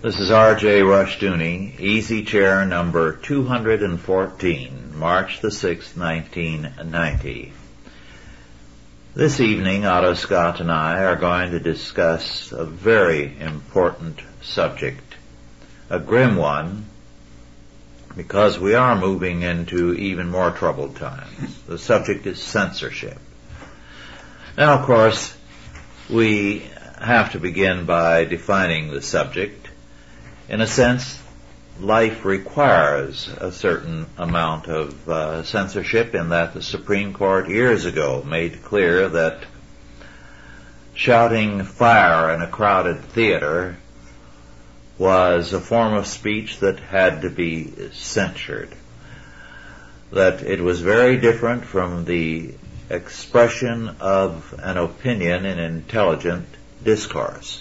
This is R.J. Rushdoony, Easy Chair number 214, March the 6th, 1990. This evening, Otto Scott and I are going to discuss a very important subject, a grim one, because we are moving into even more troubled times. The subject is censorship. Now, of course, we have to begin by defining the subject. In a sense, life requires a certain amount of censorship, in that the Supreme Court years ago made clear that shouting fire in a crowded theater was a form of speech that had to be censored. That it was very different from the expression of an opinion in intelligent discourse.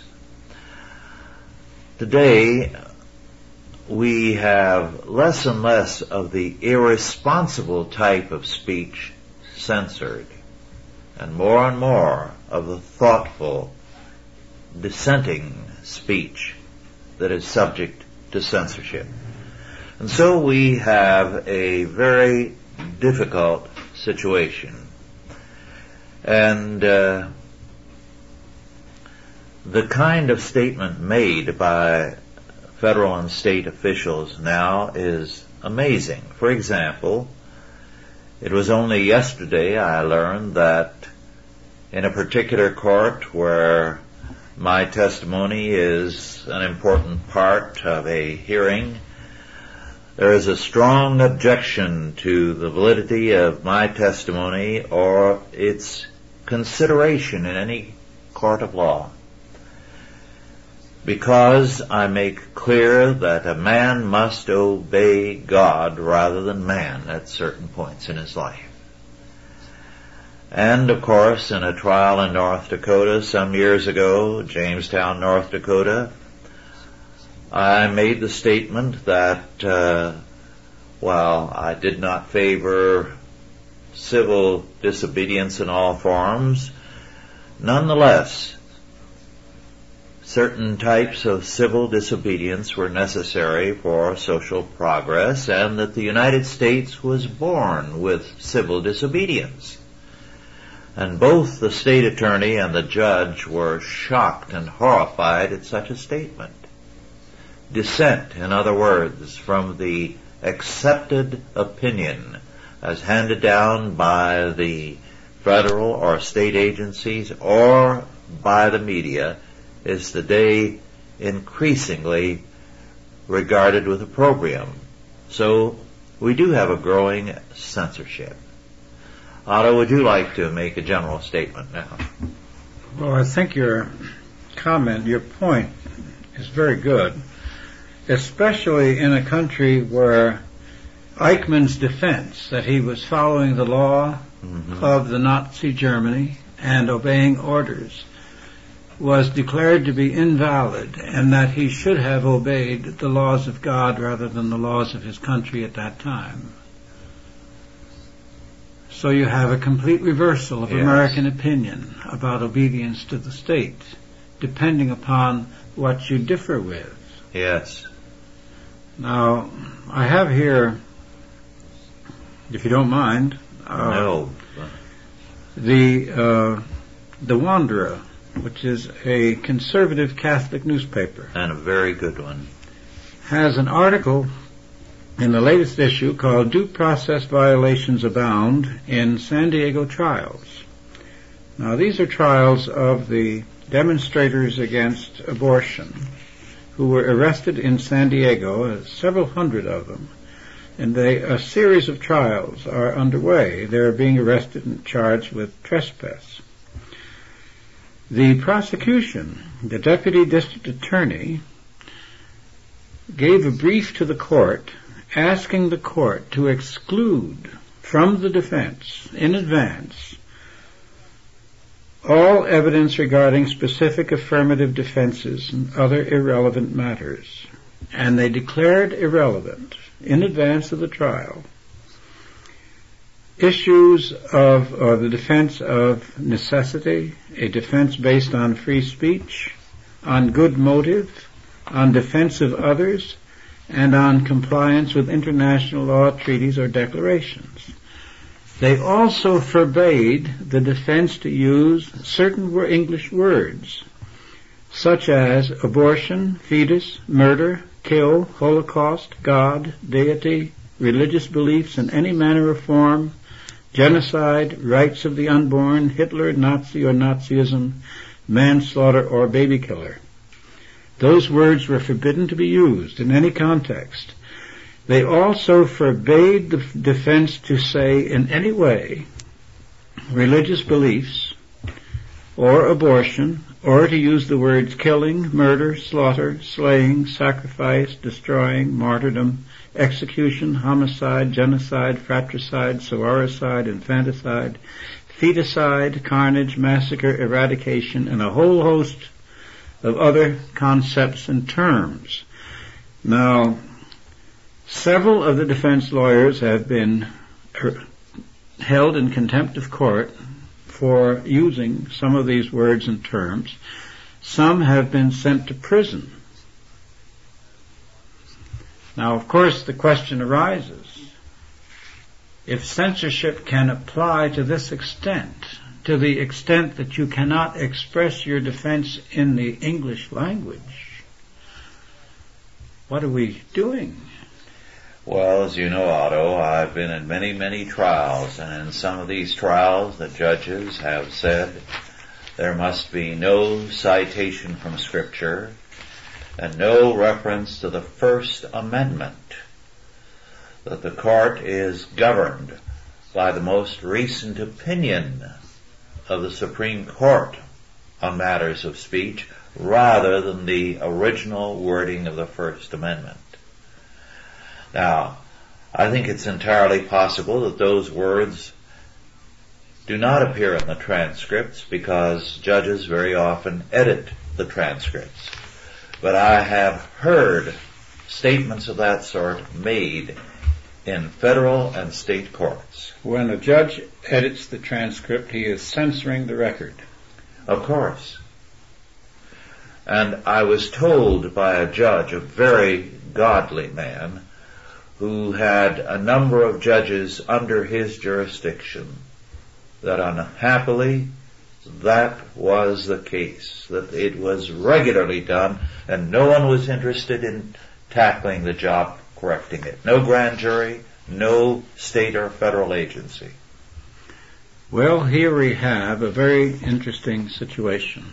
Today, we have less and less of the irresponsible type of speech censored, and more of the thoughtful, dissenting speech that is subject to censorship. And so we have a very difficult situation. And the kind of statement made by federal and state officials now is amazing. For example, it was only yesterday I learned that in a particular court where my testimony is an important part of a hearing, there is a strong objection to the validity of my testimony or its consideration in any court of law, because I make clear that a man must obey God rather than man at certain points in his life. And, of course, in a trial in North Dakota some years ago, Jamestown, North Dakota, I made the statement that, while I did not favor civil disobedience in all forms, nonetheless, certain types of civil disobedience were necessary for social progress, and that the United States was born with civil disobedience. And both the state attorney and the judge were shocked and horrified at such a statement. Dissent, in other words, from the accepted opinion as handed down by the federal or state agencies or by the media, is today increasingly regarded with opprobrium. So we do have a growing censorship. Otto, would you like to make a general statement now? Well, I think your comment, your point, is very good, especially in a country where Eichmann's defense that he was following the law of the Nazi Germany and obeying orders was declared to be invalid, and that he should have obeyed the laws of God rather than the laws of his country at that time. So you have a complete reversal of American opinion about obedience to the state, depending upon what you differ with. Yes. Now, I have here, if you don't mind, the Wanderer, which is a conservative Catholic newspaper. And a very good one. Has an article in the latest issue called "Due Process Violations Abound in San Diego Trials." Now, these are trials of the demonstrators against abortion who were arrested in San Diego, several hundred of them. And a series of trials are underway. They're being arrested and charged with trespass. The prosecution, the deputy district attorney, gave a brief to the court asking the court to exclude from the defense in advance all evidence regarding specific affirmative defenses and other irrelevant matters. And they declared irrelevant in advance of the trial issues of the defense of necessity, a defense based on free speech, on good motive, on defense of others, and on compliance with international law, treaties, or declarations. They also forbade the defense to use certain English words, such as abortion, fetus, murder, kill, Holocaust, God, deity, religious beliefs in any manner or form, genocide, rights of the unborn, Hitler, Nazi or Nazism, manslaughter or baby killer. Those words were forbidden to be used in any context. They also forbade the defense to say in any way religious beliefs or abortion, or to use the words killing, murder, slaughter, slaying, sacrifice, destroying, martyrdom, execution, homicide, genocide, fratricide, sororicide, infanticide, feticide, carnage, massacre, eradication, and a whole host of other concepts and terms. Now, several of the defense lawyers have been held in contempt of court for using some of these words and terms. Some have been sent to prison. Now, of course, the question arises, if censorship can apply to this extent, to the extent that you cannot express your defense in the English language, what are we doing? Well, as you know, Otto, I've been in many, many trials, and in some of these trials the judges have said there must be no citation from Scripture and no reference to the First Amendment, that the court is governed by the most recent opinion of the Supreme Court on matters of speech rather than the original wording of the First Amendment. Now, I think it's entirely possible that those words do not appear in the transcripts because judges very often edit the transcripts. But I have heard statements of that sort made in federal and state courts. When a judge edits the transcript, he is censoring the record. Of course. And I was told by a judge, a very godly man, who had a number of judges under his jurisdiction, that unhappily that was the case, that it was regularly done and no one was interested in tackling the job correcting it. No grand jury, no state or federal agency. Well, here we have a very interesting situation.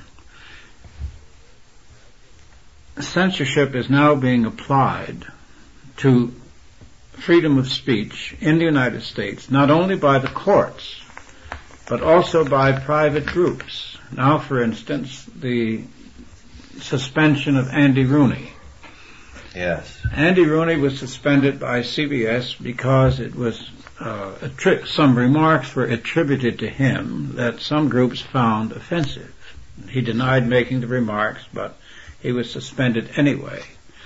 Censorship is now being applied to freedom of speech in the United States, not only by the courts, but also by private groups. Now, for instance, the suspension of Andy Rooney. Yes. Andy Rooney was suspended by CBS because it was some remarks were attributed to him that some groups found offensive. He denied making the remarks, but he was suspended anyway.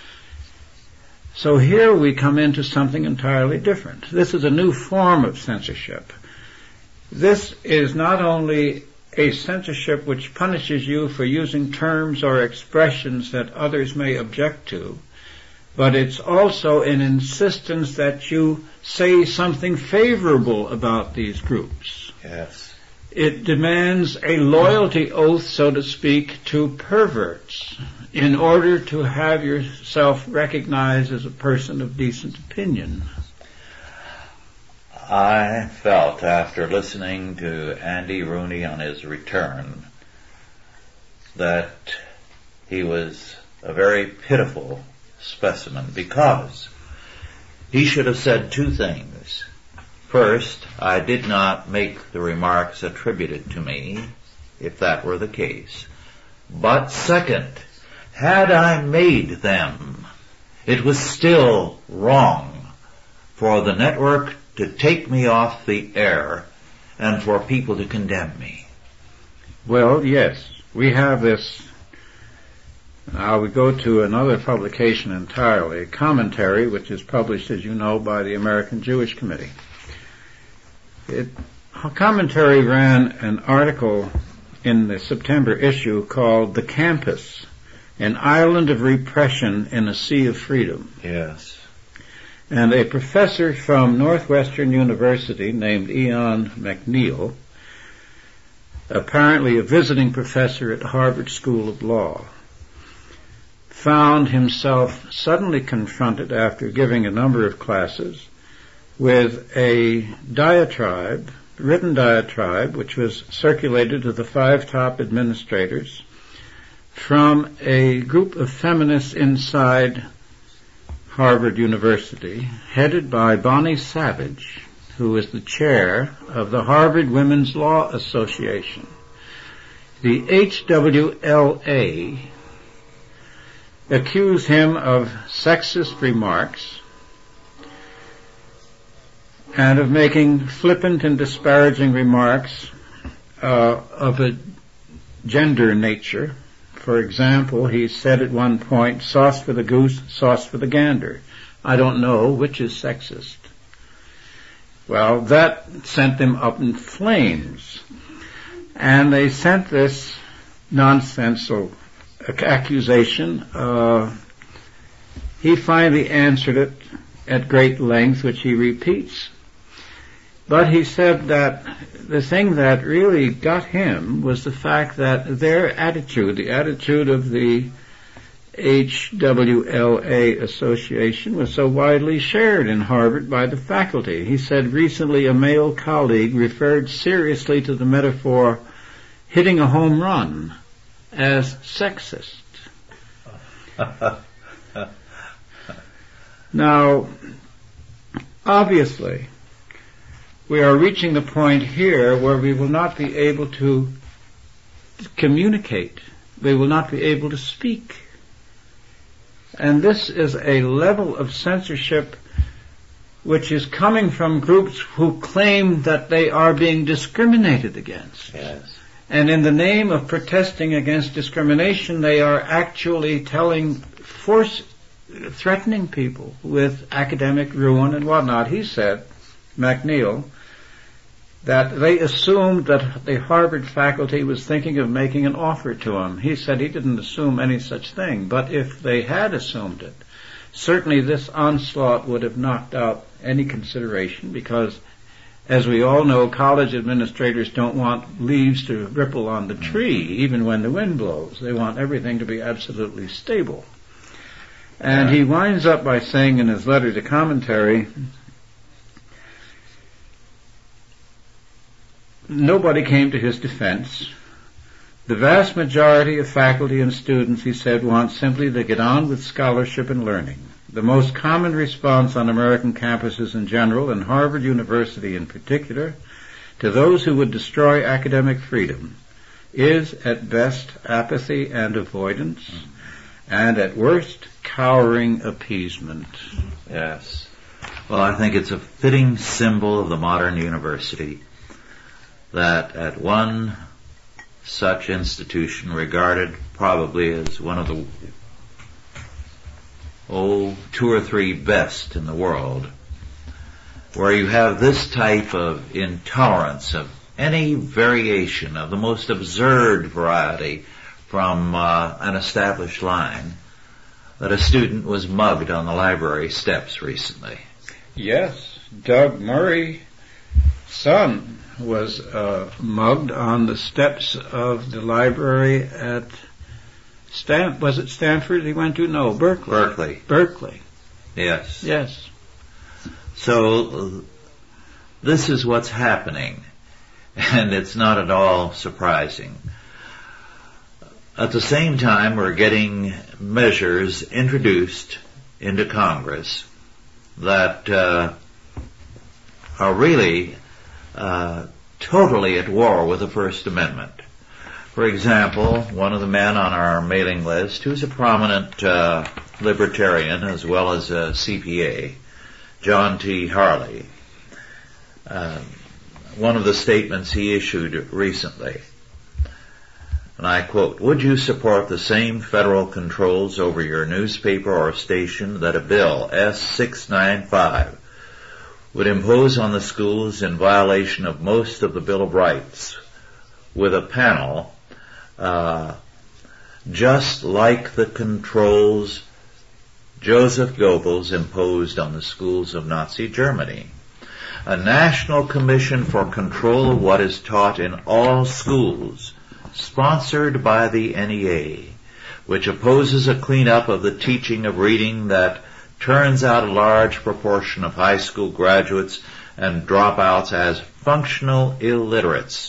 So here we come into something entirely different. This is a new form of censorship. This is not only a censorship which punishes you for using terms or expressions that others may object to, but it's also an insistence that you say something favorable about these groups. Yes. It demands a loyalty oath, so to speak, to perverts in order to have yourself recognized as a person of decent opinion. I felt after listening to Andy Rooney on his return that he was a very pitiful specimen because he should have said two things. First, I did not make the remarks attributed to me, if that were the case. But second, had I made them, it was still wrong for the network to take me off the air and for people to condemn me. Well, yes, we have this. Now we go to another publication entirely, a commentary which is published, as you know, by the American Jewish Committee. A commentary ran an article in the September issue called "The Campus an island of repression in a sea of freedom. Yes. And a professor from Northwestern University named Ian McNeil, apparently a visiting professor at Harvard School of Law, found himself suddenly confronted after giving a number of classes with a diatribe, written diatribe, which was circulated to the 5 top administrators from a group of feminists inside Harvard University, headed by Bonnie Savage, who is the chair of the Harvard Women's Law Association. The HWLA accused him of sexist remarks and of making flippant and disparaging remarks of a gender nature. For example, he said at one point, sauce for the goose, sauce for the gander. I don't know which is sexist. Well, that sent them up in flames. And they sent this nonsensical accusation. He finally answered it at great length, which he repeats. But he said that the thing that really got him was the fact that their attitude, the attitude of the HWLA Association, was so widely shared in Harvard by the faculty. He said recently a male colleague referred seriously to the metaphor hitting a home run as sexist. Now, obviously, we are reaching the point here where we will not be able to communicate. We will not be able to speak. And this is a level of censorship which is coming from groups who claim that they are being discriminated against. Yes. And in the name of protesting against discrimination, they are actually threatening people with academic ruin and whatnot. He said, McNeil, that they assumed that the Harvard faculty was thinking of making an offer to him. He said he didn't assume any such thing, but if they had assumed it, certainly this onslaught would have knocked out any consideration, because, as we all know, college administrators don't want leaves to ripple on the tree, even when the wind blows. They want everything to be absolutely stable. And he winds up by saying in his letter to commentary, nobody came to his defense. The vast majority of faculty and students, he said, want simply to get on with scholarship and learning. The most common response on American campuses in general, and Harvard University in particular, to those who would destroy academic freedom is, at best, apathy and avoidance, and at worst, cowering appeasement. Yes. Well, I think it's a fitting symbol of the modern university that at one such institution, regarded probably as one of the 2 or 3 best in the world, where you have this type of intolerance of any variation of the most absurd variety from an established line, that a student was mugged on the library steps recently. Yes, Doug Murray's son was mugged on the steps of the library at was it Stanford he went to? No, Berkeley. Berkeley. Yes. Yes. So this is what's happening, and it's not at all surprising. At the same time, we're getting measures introduced into Congress that are really totally at war with the First Amendment. For example, one of the men on our mailing list, who's a prominent libertarian as well as a CPA, John T. Harley, one of the statements he issued recently, and I quote, "Would you support the same federal controls over your newspaper or station that a bill, S-695, would impose on the schools in violation of most of the Bill of Rights, with a panel just like the controls Joseph Goebbels imposed on the schools of Nazi Germany. A national commission for control of what is taught in all schools, sponsored by the NEA, which opposes a cleanup of the teaching of reading that turns out a large proportion of high school graduates and dropouts as functional illiterates,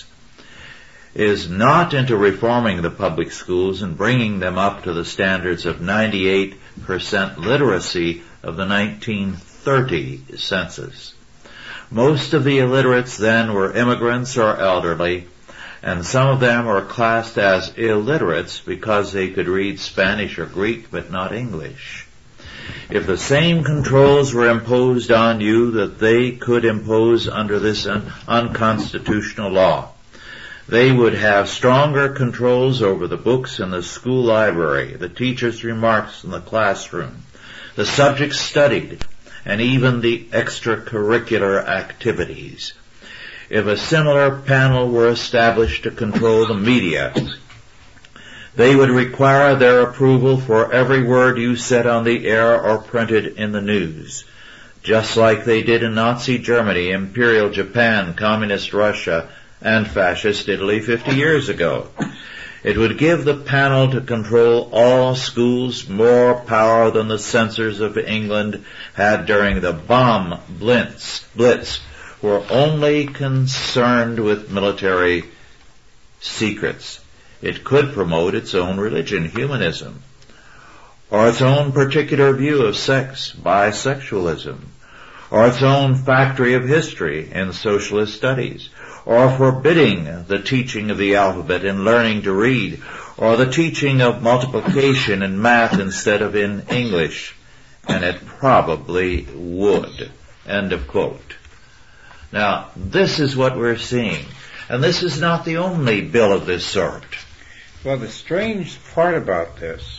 is not into reforming the public schools and bringing them up to the standards of 98% literacy of the 1930 census. Most of the illiterates then were immigrants or elderly, and some of them were classed as illiterates because they could read Spanish or Greek but not English. If the same controls were imposed on you that they could impose under this unconstitutional law, they would have stronger controls over the books in the school library, the teacher's remarks in the classroom, the subjects studied, and even the extracurricular activities. If a similar panel were established to control the media, they would require their approval for every word you said on the air or printed in the news, just like they did in Nazi Germany, Imperial Japan, Communist Russia, and Fascist Italy 50 years ago. It would give the panel to control all schools more power than the censors of England had during the bomb blitz, who were only concerned with military secrets. It could promote its own religion, humanism, or its own particular view of sex, bisexualism, or its own factory of history in socialist studies, or forbidding the teaching of the alphabet and learning to read, or the teaching of multiplication in math instead of in English. And it probably would. End of quote. Now, this is what we're seeing. And this is not the only bill of this sort. Well, the strange part about this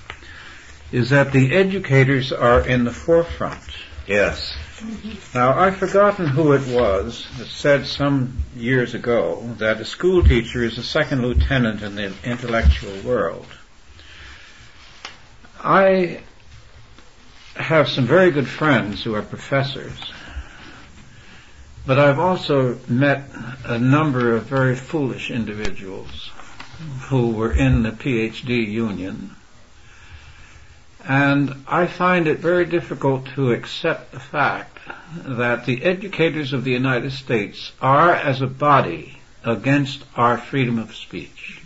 is that the educators are in the forefront. Yes. Now, I've forgotten who it was that said some years ago that a school teacher is a second lieutenant in the intellectual world. I have some very good friends who are professors, but I've also met a number of very foolish individuals who were in the PhD union. And I find it very difficult to accept the fact that the educators of the United States are, as a body, against our freedom of speech.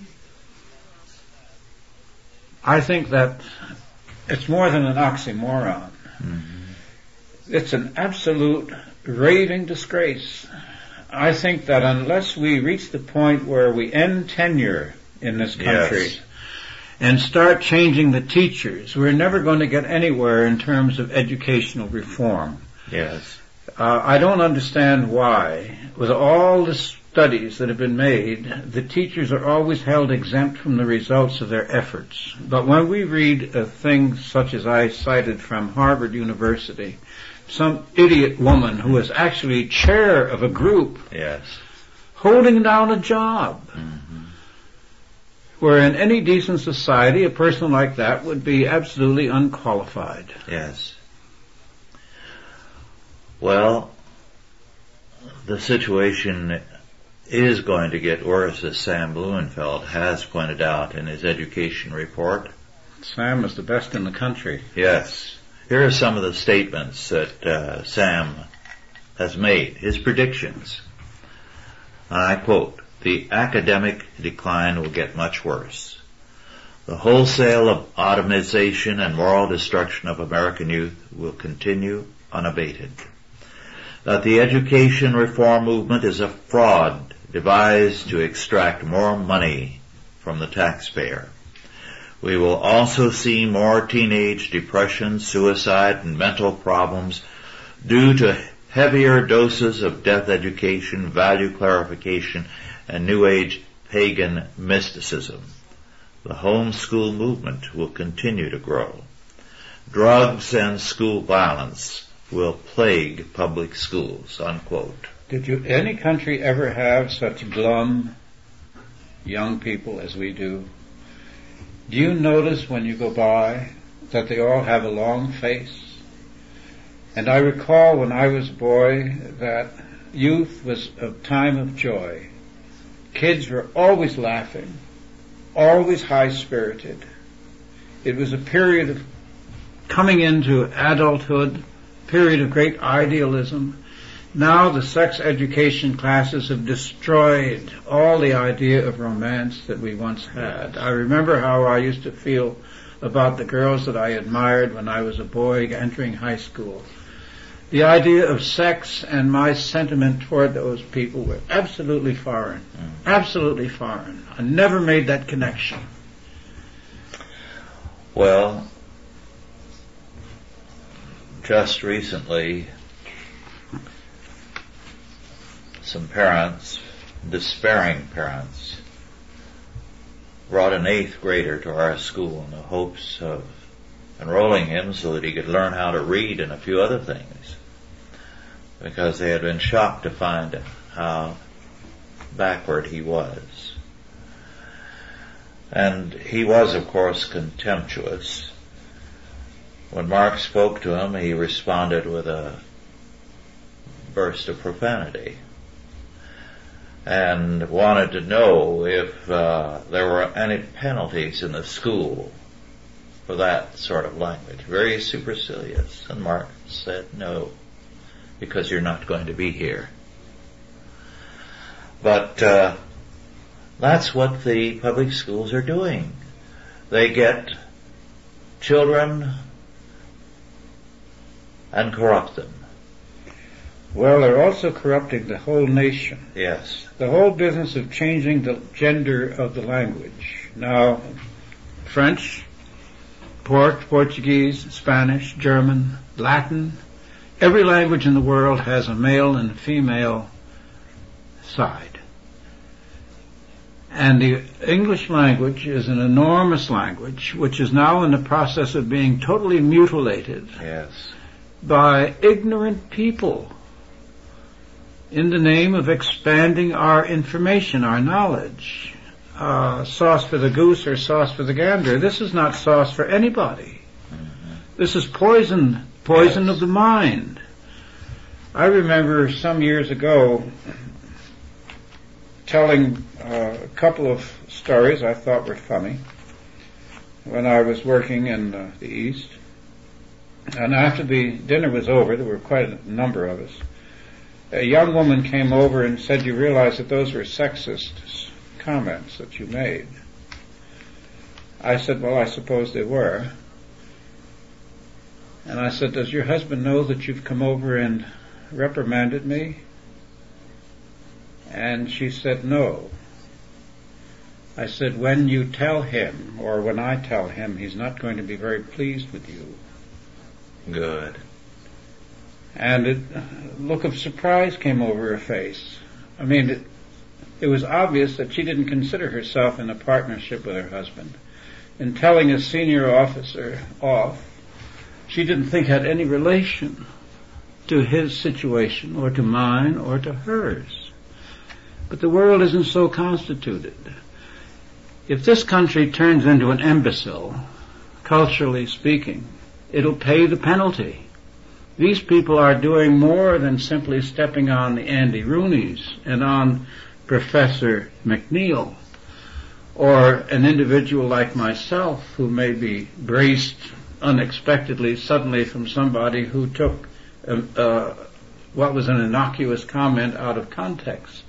I think that it's more than an oxymoron. Mm-hmm. It's an absolute raving disgrace. I think that unless we reach the point where we end tenure in this country, yes, and start changing the teachers, we're never going to get anywhere in terms of educational reform. Yes. I don't understand why, with all the studies that have been made, the teachers are always held exempt from the results of their efforts. But when we read a thing such as I cited from Harvard University, some idiot woman who is actually chair of a group, yes, holding down a job, mm-hmm, where in any decent society a person like that would be absolutely unqualified. Yes. Well, the situation is going to get worse, as Sam Blumenfeld has pointed out in his education report. Sam is the best in the country. Yes. Here are some of the statements that Sam has made, his predictions. I quote, "The academic decline will get much worse. The wholesale automation and moral destruction of American youth will continue unabated. That the education reform movement is a fraud devised to extract more money from the taxpayer. We will also see more teenage depression, suicide, and mental problems due to heavier doses of death education, value clarification, and New Age pagan mysticism. The homeschool movement will continue to grow. Drugs and school violence will plague public schools," unquote. Did any country ever have such glum young people as we do? Do you notice when you go by that they all have a long face? And I recall when I was a boy that youth was a time of joy. Kids were always laughing, always high-spirited. It was a period of coming into adulthood, period of great idealism. Now the sex education classes have destroyed all the idea of romance that we once had. I remember how I used to feel about the girls that I admired when I was a boy entering high school. The idea of sex and my sentiment toward those people were absolutely foreign. Absolutely foreign. I never made that connection. Well, just recently, some parents, despairing parents, brought an 8th grader to our school in the hopes of enrolling him so that he could learn how to read and a few other things, because they had been shocked to find how backward he was. And he was, of course, contemptuous. When Mark spoke to him, he responded with a burst of profanity and wanted to know if there were any penalties in the school for that sort of language. Very supercilious. And Mark said no, because you're not going to be here. But that's what the public schools are doing. They get children and corrupt them. Well, they're also corrupting the whole nation. Yes. The whole business of changing the gender of the language. Now, French, Portuguese, Spanish, German, Latin, every language in the world has a male and female side. And the English language is an enormous language which is now in the process of being totally mutilated. Yes. By ignorant people in the name of expanding our information, our knowledge. Sauce for the goose or sauce for the gander. This is not sauce for anybody. Mm-hmm. This is poison yes. of the mind. I remember some years ago telling a couple of stories I thought were funny when I was working in the East. And after the dinner was over, there were quite a number of us, a young woman came over and said, "You realize that those were sexist comments that you made?" I said, "Well, I suppose they were." And I said, "Does your husband know that you've come over and reprimanded me?" And she said, "No." I said, "When you tell him, or when I tell him, he's not going to be very pleased with you." Good. And a look of surprise came over her face. I mean, it was obvious that she didn't consider herself in a partnership with her husband. In telling a senior officer off, she didn't think had any relation to his situation, or to mine, or to hers. But the world isn't so constituted. If this country turns into an imbecile, culturally speaking, it'll pay the penalty. These people are doing more than simply stepping on the Andy Rooneys and on Professor McNeil, or an individual like myself who may be braced unexpectedly suddenly from somebody who took what was an innocuous comment out of context.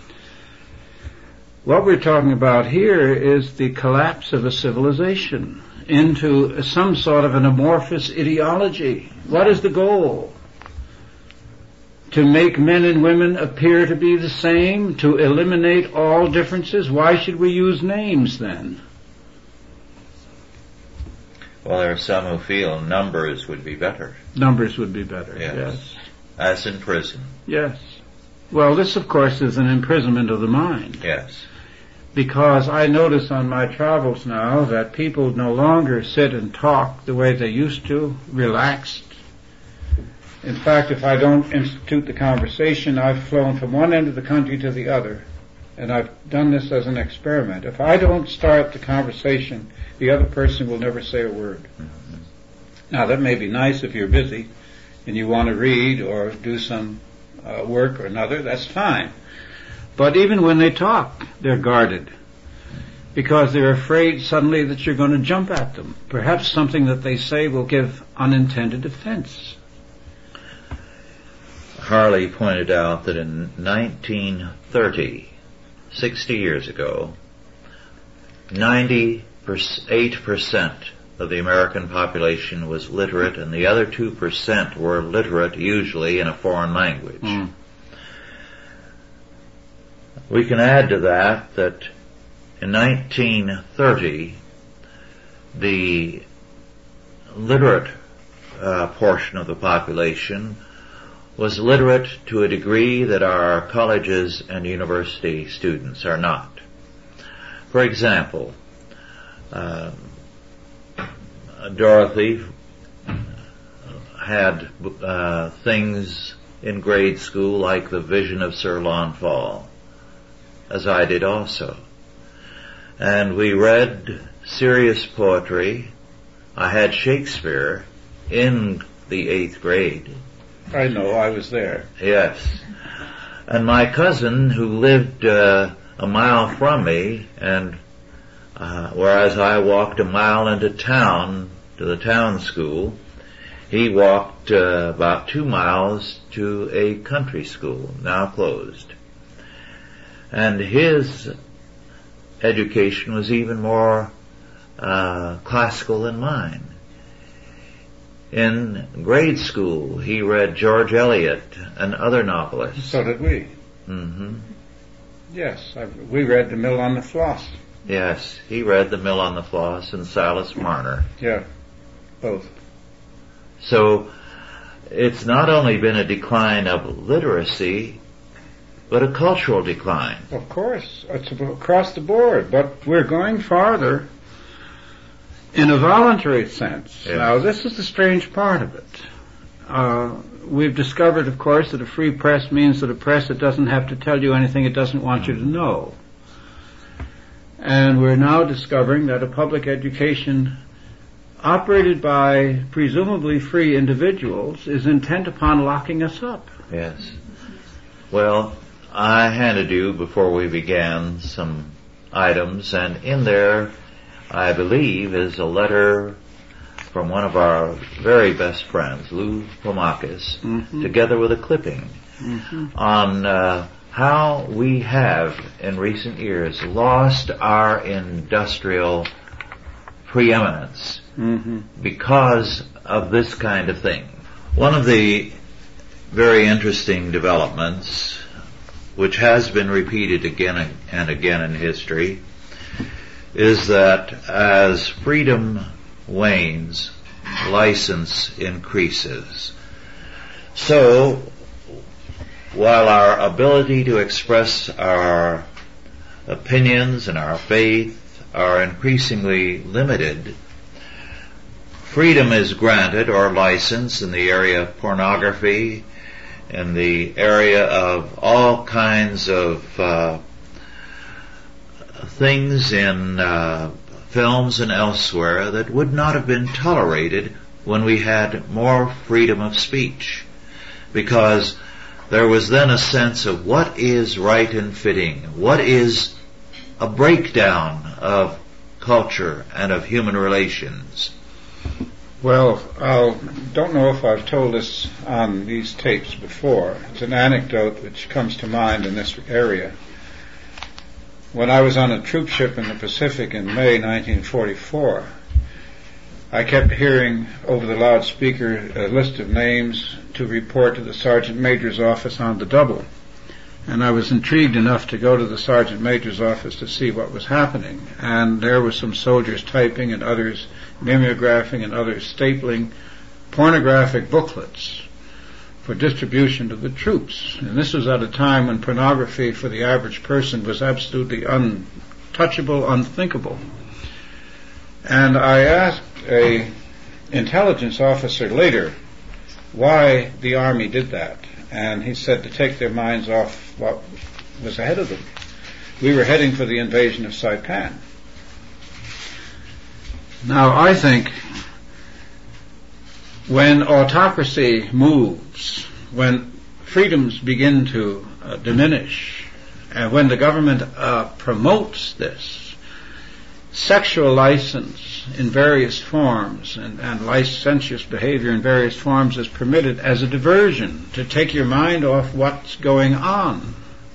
What we're talking about here is the collapse of a civilization into some sort of an amorphous ideology. What is the goal? To make men and women appear to be the same? To eliminate all differences? Why should we use names then? Well, there are some who feel numbers would be better. Numbers would be better, yes. As in prison. Yes. Well, this, of course, is an imprisonment of the mind. Yes. Because I notice on my travels now that people no longer sit and talk the way they used to, relaxed. In fact, if I don't institute the conversation, I've flown from one end of the country to the other and I've done this as an experiment, if I don't start the conversation, the other person will never say a word. Now, that may be nice if you're busy and you want to read or do some work or another, that's fine. But even when they talk, they're guarded because they're afraid suddenly that you're going to jump at them. Perhaps something that they say will give unintended offense. Harley pointed out that in 1930, 60 years ago, 98% of the American population was literate, and the other 2% were literate, usually in a foreign language. We can add to that in 1930, the literate portion of the population was literate to a degree that our colleges and university students are not. For example, Dorothy had things in grade school like The Vision of Sir Launfal, as I did also. And we read serious poetry. I had Shakespeare in the 8th grade. I know, I was there. Yes. And my cousin, who lived a mile from me, and whereas I walked a mile into town, to the town school, he walked about 2 miles to a country school, now closed. And his education was even more classical than mine. In grade school, he read George Eliot and other novelists. So did we. Mm-hmm. Yes, we read The Mill on the Floss. Yes, he read The Mill on the Floss and Silas Marner. Yeah, both. So it's not only been a decline of literacy, but a cultural decline. Of course, it's across the board, but we're going farther in a voluntary sense. Yes. Now, this is the strange part of it. We've discovered, of course, that a free press means that a press that doesn't have to tell you anything it doesn't want you to know. And we're now discovering that a public education operated by presumably free individuals is intent upon locking us up. Yes. Well, I handed you, before we began, some items, and in there, I believe, is a letter from one of our very best friends, Lou Pomakis, together with a clipping on how we have, in recent years, lost our industrial preeminence because of this kind of thing. One of the very interesting developments, which has been repeated again and again in history, is that as freedom wanes, license increases. So, while our ability to express our opinions and our faith are increasingly limited, freedom is granted, or license, in the area of pornography, in the area of all kinds of things in films and elsewhere that would not have been tolerated when we had more freedom of speech, because there was then a sense of what is right and fitting, what is a breakdown of culture and of human relations. Well, I don't know if I've told this on these tapes before. It's an anecdote which comes to mind in this area. When I was on a troop ship in the Pacific in May 1944, I kept hearing over the loudspeaker a list of names to report to the Sergeant Major's office on the double. And I was intrigued enough to go to the Sergeant Major's office to see what was happening. And there were some soldiers typing and others mimeographing and others stapling pornographic booklets for distribution to the troops. And this was at a time when pornography for the average person was absolutely untouchable, unthinkable. And I asked a intelligence officer later why the Army did that. And he said to take their minds off what was ahead of them. we were heading for the invasion of Saipan. Now, I think when autocracy moves, when freedoms begin to diminish, and when the government promotes this, sexual license in various forms and licentious behavior in various forms is permitted as a diversion to take your mind off what's going on.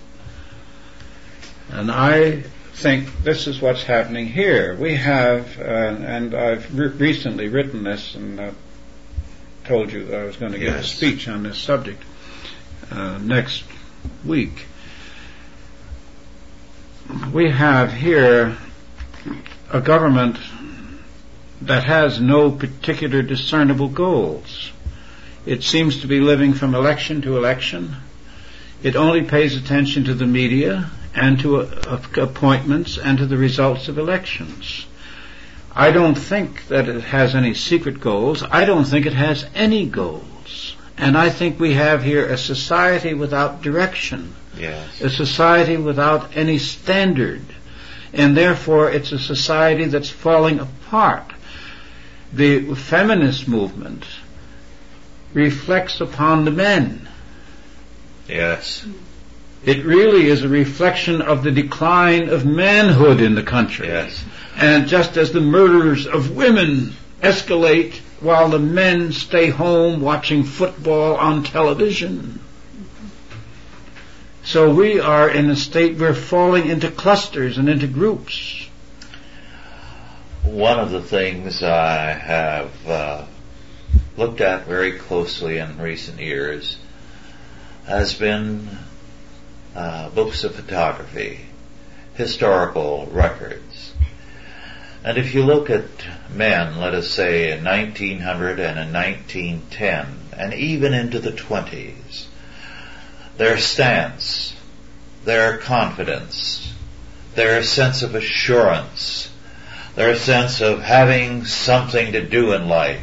And I think this is what's happening here. We have, and I've recently written this and told you that I was going to give a speech on this subject next week. We have here a government that has no particular discernible goals. It seems to be living from election to election. It only pays attention to the media and to appointments and to the results of elections. I don't think that it has any secret goals. I don't think it has any goals. And I think we have here a society without direction. Yes. A society without any standard. And therefore it's a society that's falling apart. The feminist movement reflects upon the men. Yes. It really is a reflection of the decline of manhood in the country. Yes. And just as the murders of women escalate while the men stay home watching football on television. So we are in a state we're falling into clusters and into groups. One of the things I have looked at very closely in recent years has been books of photography, historical records. And if you look at men, let us say in 1900 and in 1910, and even into the 20s, their stance, their confidence, their sense of assurance, their sense of having something to do in life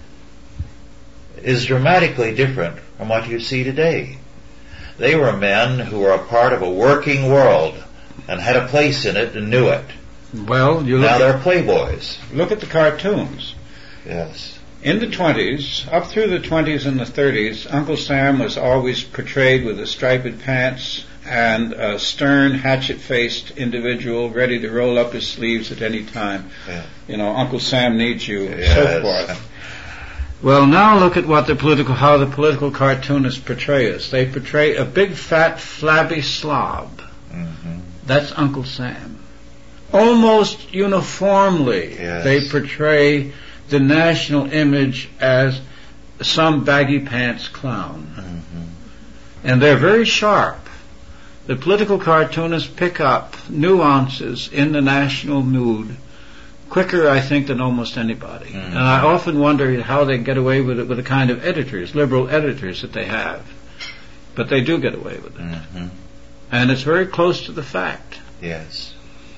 is dramatically different from what you see today. They were men who were a part of a working world and had a place in it and knew it. Well, now they're playboys. Look at the cartoons. Yes. In the 20s, up through the 20s and the 30s, Uncle Sam was always portrayed with a striped pants and a stern, hatchet-faced individual ready to roll up his sleeves at any time. Yeah. You know, Uncle Sam needs you, yes. so forth. Well, now look at what how the political cartoonists portray us. They portray a big, fat, flabby slob. Mm-hmm. That's Uncle Sam. Almost uniformly, yes. They portray the national image as some baggy pants clown. Mm-hmm. And they're very sharp. The political cartoonists pick up nuances in the national mood quicker, I think, than almost anybody. Mm-hmm. And I often wonder how they get away with it with the kind of editors, liberal editors that they have. But they do get away with it. Mm-hmm. And it's very close to the fact. Yes.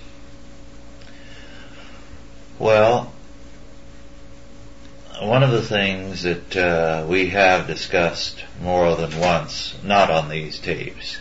Well, one of the things that we have discussed more than once, not on these tapes,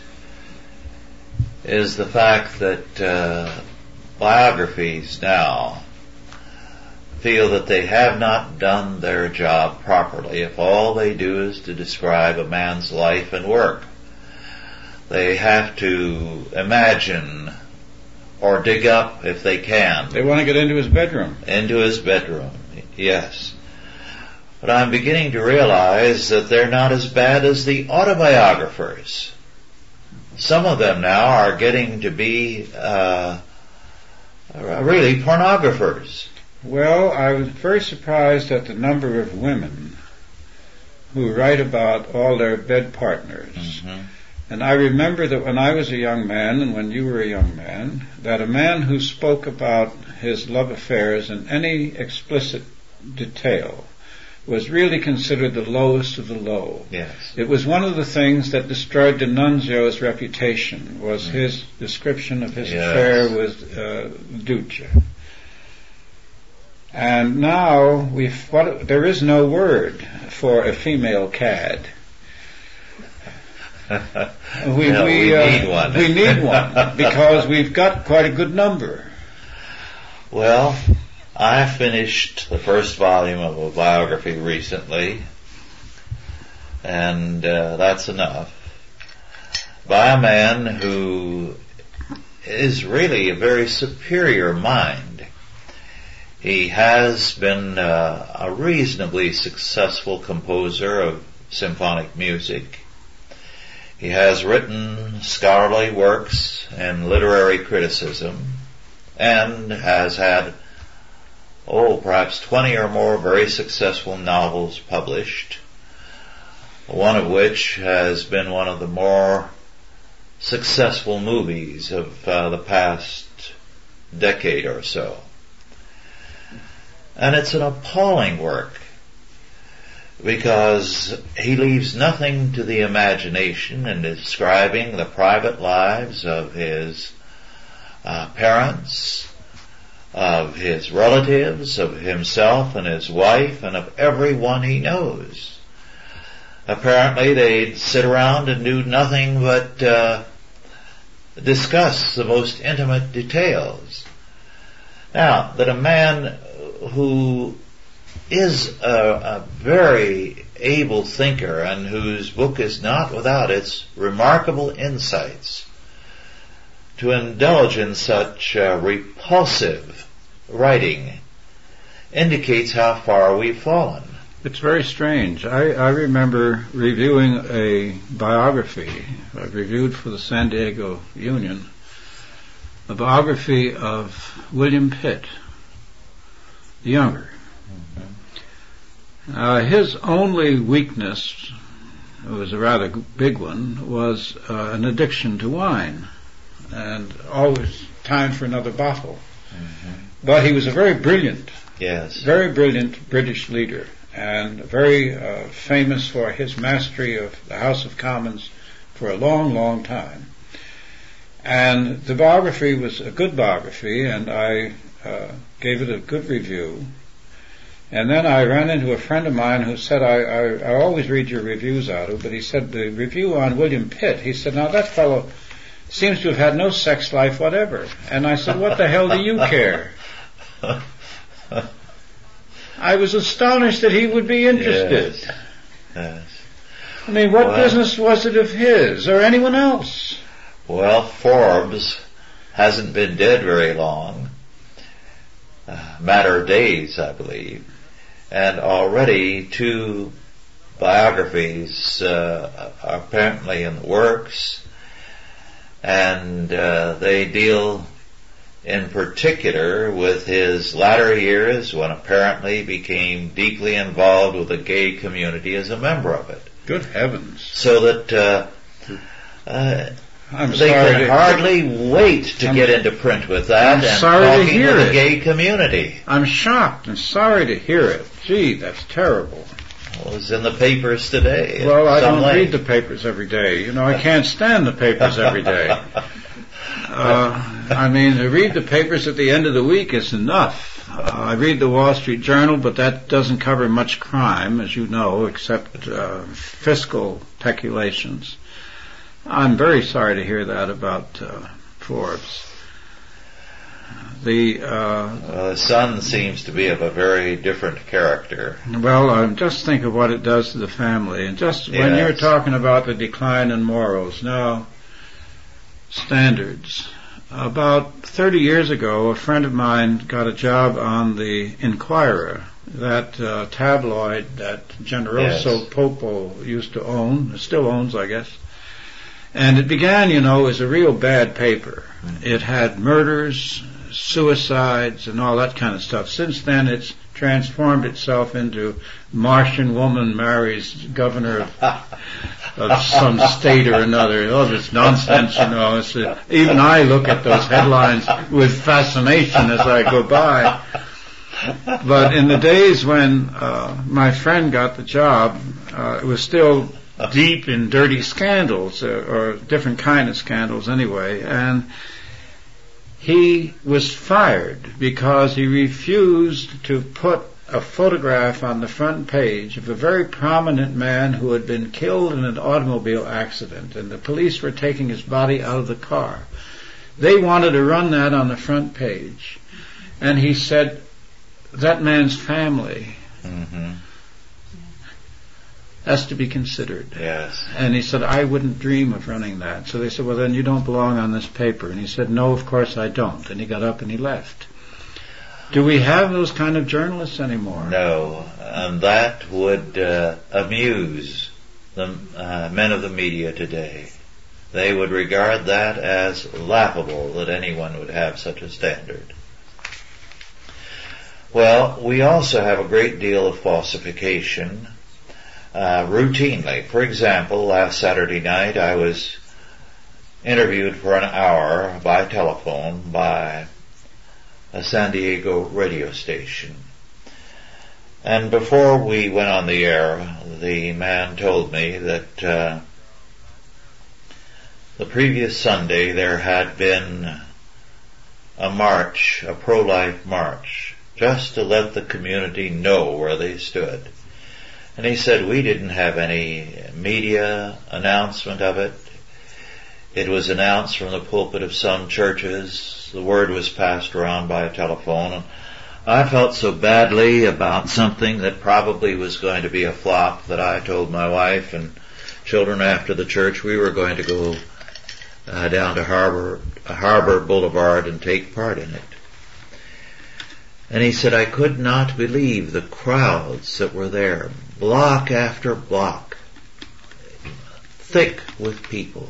is the fact that biographies now feel that they have not done their job properly if all they do is to describe a man's life and work. They have to imagine or dig up, if they can. They want to get into his bedroom. Into his bedroom, yes. But I'm beginning to realize that they're not as bad as the autobiographers. Some of them now are getting to be really pornographers. Well, I was very surprised at the number of women who write about all their bed partners. Mm-hmm. And I remember that when I was a young man and when you were a young man, that a man who spoke about his love affairs in any explicit detail was really considered the lowest of the low. Yes. It was one of the things that destroyed D'Annunzio's reputation, was his description of his affair with Duce. And now there is no word for a female cad. We need one. We need one because we've got quite a good number. Well, I finished the first volume of a biography recently, and that's enough, by a man who is really a very superior mind. He has been a reasonably successful composer of symphonic music. He has written scholarly works and literary criticism, and has had, perhaps 20 or more very successful novels published, one of which has been one of the more successful movies of the past decade or so. And it's an appalling work, because he leaves nothing to the imagination in describing the private lives of his parents, of his relatives, of himself and his wife, and of everyone he knows. Apparently they'd sit around and do nothing but discuss the most intimate details. Now, that a man who is a very able thinker, and whose book is not without its remarkable insights, to indulge in such repulsive writing indicates how far we've fallen. It's very strange. I remember reviewing a biography I reviewed for the San Diego Union, a biography of William Pitt, the younger. His only weakness, it was a rather big one, was an addiction to wine, and always time for another bottle. But he was a very brilliant British leader, and very famous for his mastery of the House of Commons for a long, long time. And the biography was a good biography, and I gave it a good review. And then I ran into a friend of mine who said, I always read your reviews, Otto, but he said, the review on William Pitt, he said, now that fellow seems to have had no sex life whatever. And I said, what the hell do you care? I was astonished that he would be interested. Yes. I mean, what business was it of his or anyone else? Well, Forbes hasn't been dead very long, matter of days, I believe, and already 2 biographies are apparently in the works, and they deal in particular with his latter years, when apparently became deeply involved with the gay community as a member of it. Good heavens. So that they can hardly wait to get into print with that and talking with the gay community. I'm shocked and sorry to hear it. Gee, that's terrible. Well, it was in the papers today. Well, I don't read the papers every day. You know, I can't stand the papers every day. I mean, to read the papers at the end of the week is enough. I read the Wall Street Journal, but that doesn't cover much crime, as you know, except fiscal peculations. I'm very sorry to hear that about Forbes. The son seems to be of a very different character. Well, just think of what it does to the family. And just when you're talking about the decline in morals, now, standards. About 30 years ago, a friend of mine got a job on the Inquirer, that tabloid that Generoso Popo used to own, still owns, I guess. And it began, you know, as a real bad paper. It had murders, suicides, and all that kind of stuff. Since then, it's transformed itself into Martian woman marries governor of some state or another. Oh, this nonsense, you know. Even I look at those headlines with fascination as I go by. But in the days when my friend got the job, it was still deep in dirty scandals, or different kind of scandals anyway, and he was fired because he refused to put a photograph on the front page of a very prominent man who had been killed in an automobile accident, and the police were taking his body out of the car. They wanted to run that on the front page. And he said, that man's family has to be considered. Yes. And he said, I wouldn't dream of running that. So they said, well, then you don't belong on this paper. And he said, no, of course I don't. And he got up and he left. Do we have those kind of journalists anymore? No, and that would amuse the men of the media today. They would regard that as laughable, that anyone would have such a standard. Well, we also have a great deal of falsification routinely. For example, last Saturday night I was interviewed for an hour by telephone by a San Diego radio station. And before we went on the air, the man told me that the previous Sunday there had been a march, a pro-life march, just to let the community know where they stood. And he said, we didn't have any media announcement of it. It was announced from the pulpit of some churches. The word was passed around by a telephone. And I felt so badly about something that probably was going to be a flop that I told my wife and children after the church we were going to go down to Harbor Boulevard and take part in it. And he said, I could not believe the crowds that were there, block after block, thick with people.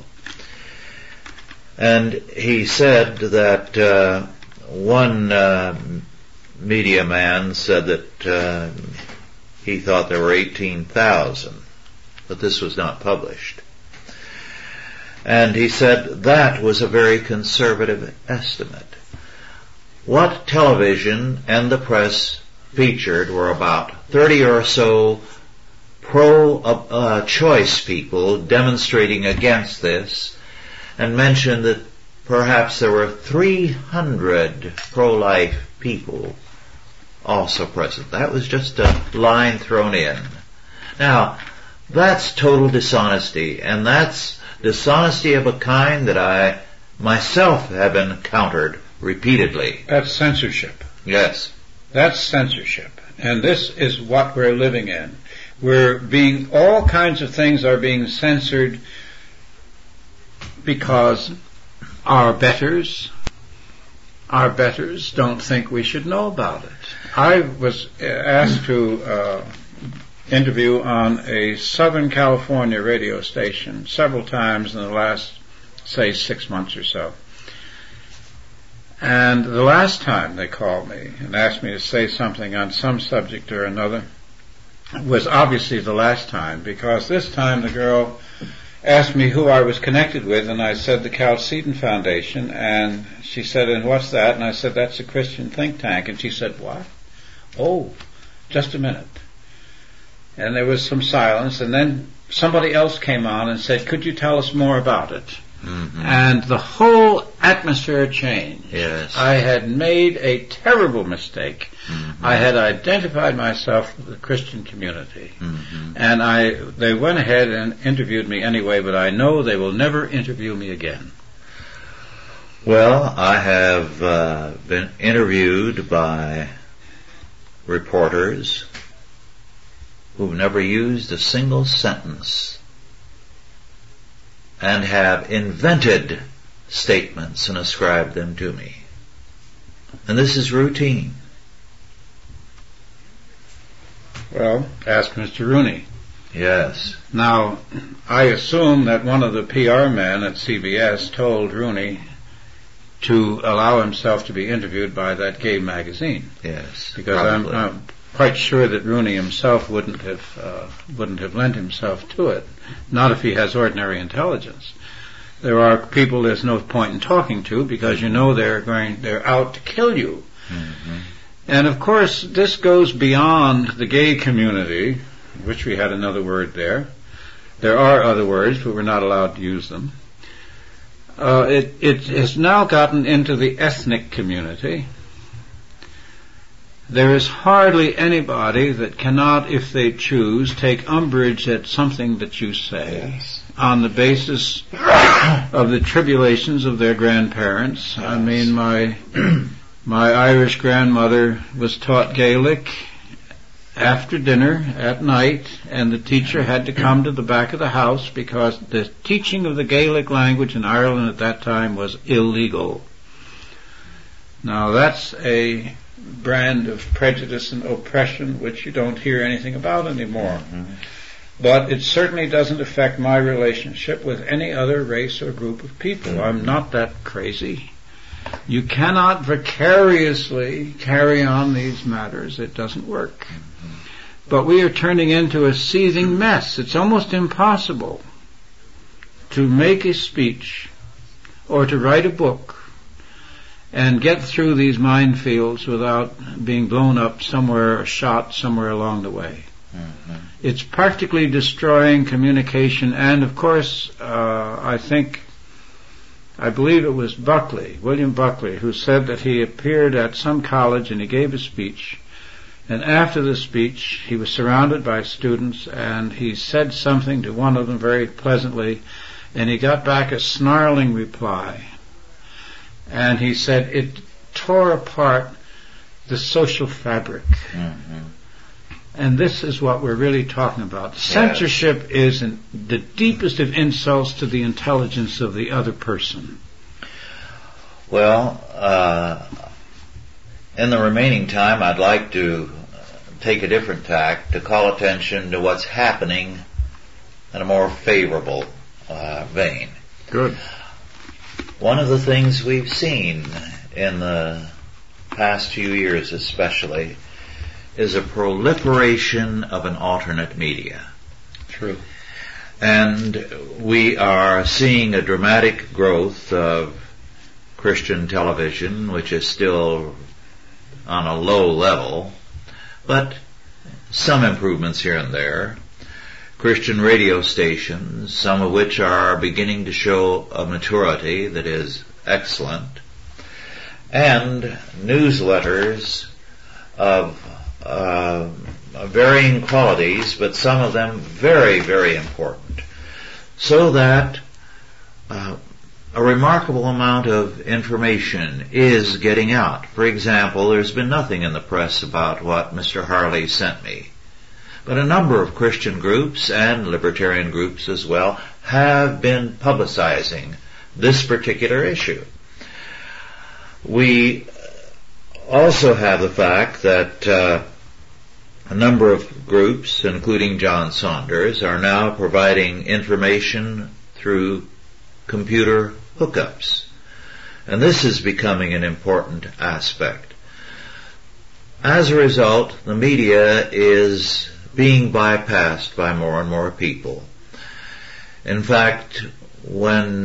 And he said that one media man said that he thought there were 18,000, but this was not published. And he said that was a very conservative estimate. What television and the press featured were about 30 or so pro-choice people demonstrating against this, and mentioned that perhaps there were 300 pro-life people also present. That was just a line thrown in. Now, that's total dishonesty, and that's dishonesty of a kind that I myself have encountered repeatedly. That's censorship. Yes. That's censorship. And this is what we're living in. All kinds of things are being censored because our betters don't think we should know about it. I was asked to interview on a Southern California radio station several times in the last, say, 6 months or so. And the last time they called me and asked me to say something on some subject or another was obviously the last time, because this time the girl asked me who I was connected with, and I said the Chalcedon Foundation, and she said, and what's that? And I said, that's a Christian think tank. And she said, what? Oh, just a minute. And there was some silence, and then somebody else came on and said, could you tell us more about it? Mm-hmm. And the whole atmosphere changed. Yes. I had made a terrible mistake. Mm-hmm. I had identified myself with the Christian community. Mm-hmm. And they went ahead and interviewed me anyway, but I know they will never interview me again. Well, I have been interviewed by reporters who've never used a single sentence and have invented statements and ascribed them to me. And this is routine. Well, ask Mr. Rooney. Yes. Now, I assume that one of the PR men at CBS told Rooney to allow himself to be interviewed by that gay magazine. Yes. Because I'm quite sure that Rooney himself wouldn't have lent himself to it, not if he has ordinary intelligence. There are people there's no point in talking to, because you know they're out to kill you. Mm-hmm. And of course, this goes beyond the gay community, which we had another word there. There are other words, but we're not allowed to use them. It has now gotten into the ethnic community. there is hardly anybody that cannot, if they choose, take umbrage at something that you say. Yes. On the basis of the tribulations of their grandparents. Yes. I mean, my Irish grandmother was taught Gaelic after dinner at night, and the teacher had to come to the back of the house because the teaching of the Gaelic language in Ireland at that time was illegal. Now that's a brand of prejudice and oppression which you don't hear anything about anymore. Mm-hmm. But it certainly doesn't affect my relationship with any other race or group of people. Mm-hmm. I'm not that crazy. You cannot vicariously carry on these matters. It doesn't work. Mm-hmm. But we are turning into a seething mess. It's almost impossible to make a speech or to write a book and get through these minefields without being blown up somewhere or shot somewhere along the way. Mm-hmm. It's practically destroying communication, and of course, I believe it was William Buckley, who said that he appeared at some college and he gave a speech, and after the speech he was surrounded by students and he said something to one of them very pleasantly, and he got back a snarling reply. And he said it tore apart the social fabric. Mm-hmm. And this is what we're really talking about. Yes. Censorship is the deepest of insults to the intelligence of the other person. Well, in the remaining time, I'd like to take a different tack to call attention to what's happening in a more favorable vein. Good. One of the things we've seen in the past few years especially is a proliferation of an alternate media. True. And we are seeing a dramatic growth of Christian television, which is still on a low level, but some improvements here and there. Christian radio stations, some of which are beginning to show a maturity that is excellent, and newsletters of varying qualities, but some of them very, very important, so that a remarkable amount of information is getting out. For example, there's been nothing in the press about what Mr. Harley sent me, but a number of Christian groups and libertarian groups as well have been publicizing this particular issue. We also have the fact that a number of groups, including John Saunders, are now providing information through computer hookups. And this is becoming an important aspect. As a result, the media is being bypassed by more and more people. In fact, when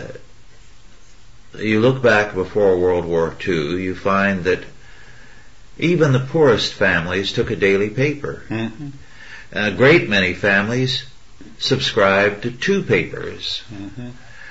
you look back before World War II, you find that even the poorest families took a daily paper. Mm-hmm. A great many families subscribed to 2 papers. Mm-hmm.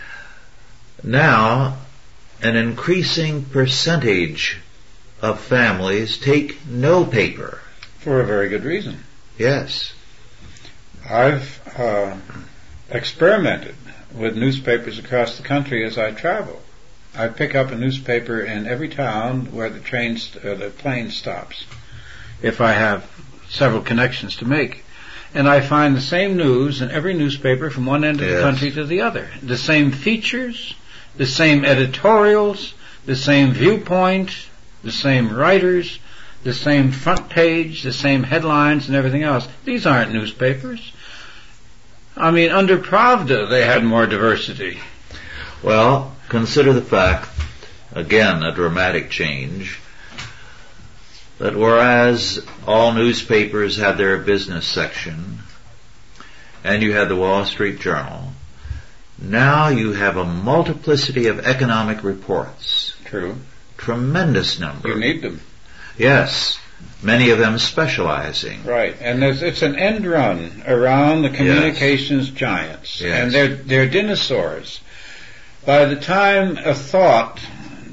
Now, an increasing percentage of families take no paper. For a very good reason. Yes. I've experimented with newspapers across the country as I travel. I pick up a newspaper in every town where the plane stops, if I have several connections to make. And I find the same news in every newspaper from one end of the country to the other. The same features, the same editorials, the same viewpoint, the same writers, the same front page, the same headlines and everything else. These aren't newspapers. I mean, under Pravda they had more diversity. Well, consider the fact, again, a dramatic change, that whereas all newspapers had their business section, and you had the Wall Street Journal, now you have a multiplicity of economic reports. True. Tremendous number. You need them. Yes. Many of them specializing. Right. And it's an end run around the communications giants. Yes. And they're dinosaurs. By the time a thought that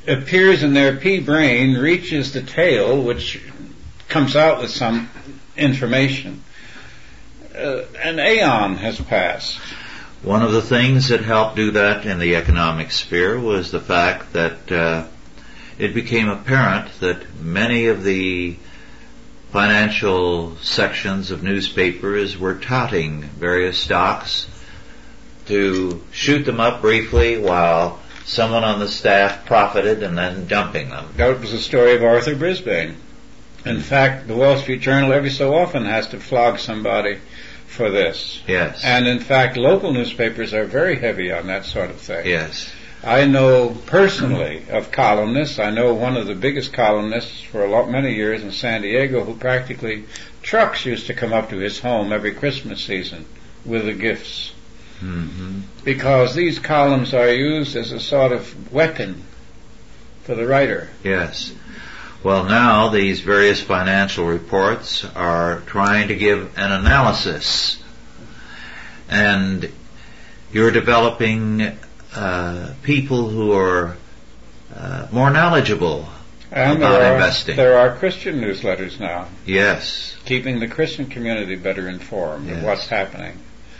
appears in their pea brain reaches the tail, which comes out with some information. An aeon has passed. One of the things that helped do that in the economic sphere was the fact that it became apparent that many of the financial sections of newspapers were touting various stocks to shoot them up briefly while someone on the staff profited and then dumping them. That was the story of Arthur Brisbane. In fact, the Wall Street Journal every so often has to flog somebody for this. Yes. And in fact, local newspapers are very heavy on that sort of thing. Yes. I know personally of columnists. I know one of the biggest columnists for many years in San Diego who practically trucks used to come up to his home every Christmas season with the gifts. Mm-hmm. Because these columns are used as a sort of weapon for the writer. Yes. Well, now these various financial reports are trying to give an analysis, and you're developing people who are more knowledgeable about investing. There are Christian newsletters now. Yes. Keeping the Christian community better informed of what's happening.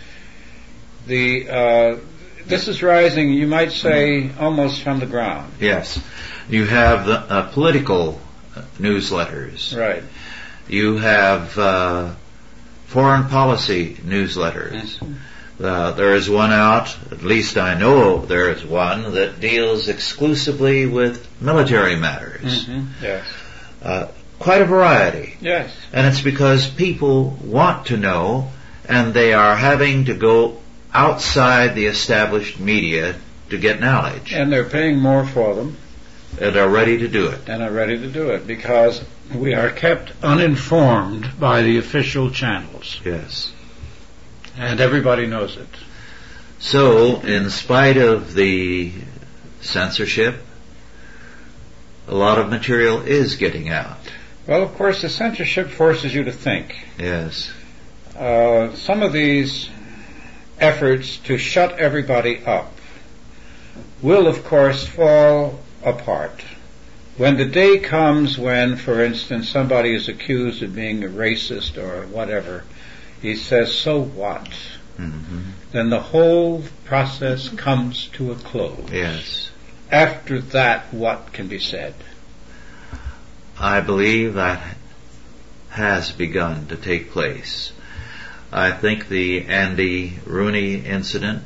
This is rising, you might say, almost from the ground. Yes. You have the political newsletters. Right. You have foreign policy newsletters. Mm-hmm. There is one out, at least I know there is one, that deals exclusively with military matters. Mm-hmm. Yes. Quite a variety. Yes. And it's because people want to know, and they are having to go outside the established media to get knowledge. And they're paying more for them. And are ready to do it. And are ready to do it because we are kept uninformed by the official channels. Yes. And everybody knows it. So, in spite of the censorship, a lot of material is getting out. Well, of course, the censorship forces you to think. Yes. Some of these efforts to shut everybody up will, of course, fall apart. When the day comes when, for instance, somebody is accused of being a racist or whatever, he says, so what? Mm-hmm. Then the whole process comes to a close. Yes. After that, what can be said? I believe that has begun to take place. I think the Andy Rooney incident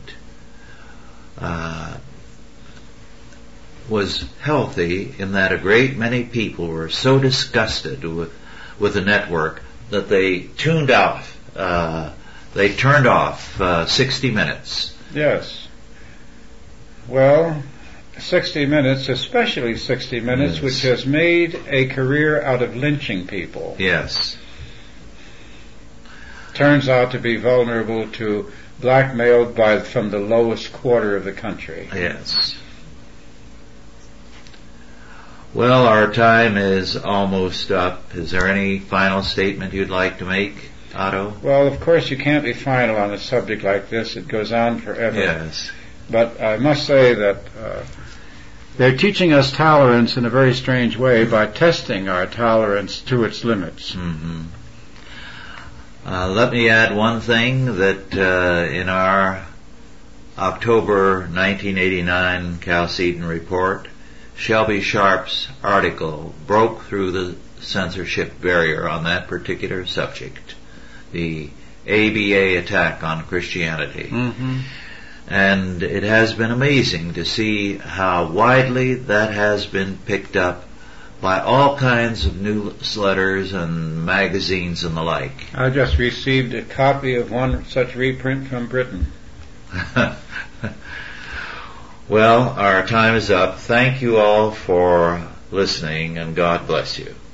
was healthy in that a great many people were so disgusted with the network that they tuned off. They turned off 60 Minutes. Yes. Well, 60 Minutes, especially 60 Minutes, yes. which has made a career out of lynching people. Yes. Turns out to be vulnerable to blackmail from the lowest quarter of the country. Yes. Well, our time is almost up. Is there any final statement you'd like to make, Otto? Well, of course you can't be final on a subject like this. It goes on forever. Yes. But I must say that they're teaching us tolerance in a very strange way by testing our tolerance to its limits. Mm-hmm. Let me add one thing that in our October 1989 Chalcedon report, Shelby Sharp's article broke through the censorship barrier on that particular subject, the ABA attack on Christianity. Mm-hmm. And it has been amazing to see how widely that has been picked up by all kinds of newsletters and magazines and the like. I just received a copy of one such reprint from Britain. Well, our time is up. Thank you all for listening, and God bless you.